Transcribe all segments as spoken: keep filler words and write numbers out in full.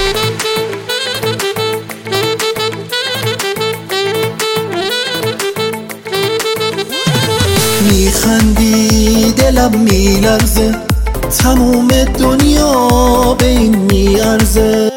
میخندی دلم میلرزه، تموم دنیا به این میارزه.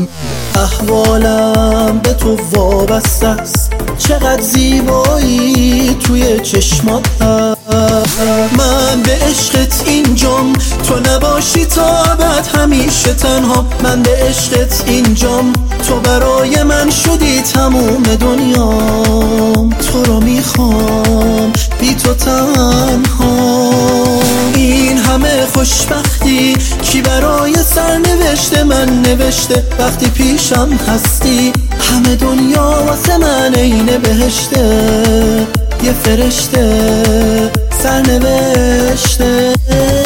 احوالم به تو وابسته است، چقدر زیبایی توی چشمات هست. من به عشقت اینجام، تو نباشی تا ابد همیشه تنها. من به عشقت اینجام، تو برای من شدی تموم دنیام. تو رو میخوام بی تو تنها. این همه خوشبختی کی برای سرنوشت من نوشته؟ وقتی پیشم هستی همه دنیا واسه من عین بهشته. یه فرشته سرنوشته.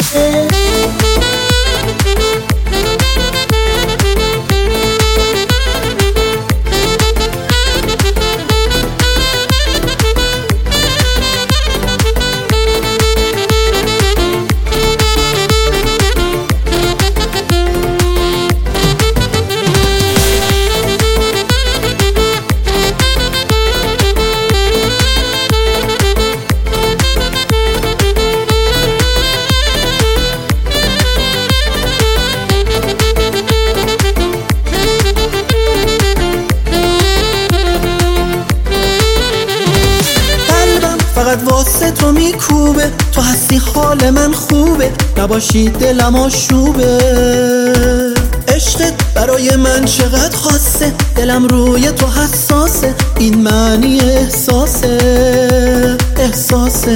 فقط واسه تو میکوبه، تو هستی حال من خوبه، نباشی دلم آشوبه. عشقت برای من چقدر خاصه، دلم روی تو حساسه. این معنی احساسه، احساسه،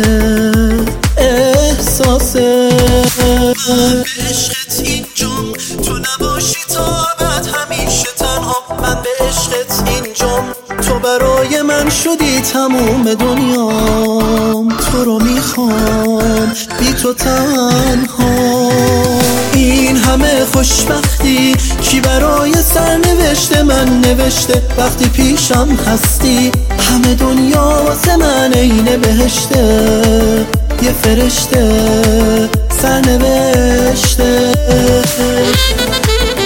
احساسه. من به عشقت اینجام، تو نباشی تا ابد همیشه تنها. من به عشقت اینجام، تو برای من شدی تموم دنیام. تو رو میخوام بی تو تنها. این همه خوشبختی کی برای سرنوشت من نوشته؟ وقتی پیشم هستی همه دنیا واسه من عین بهشته. یه فرشته سرنوشته.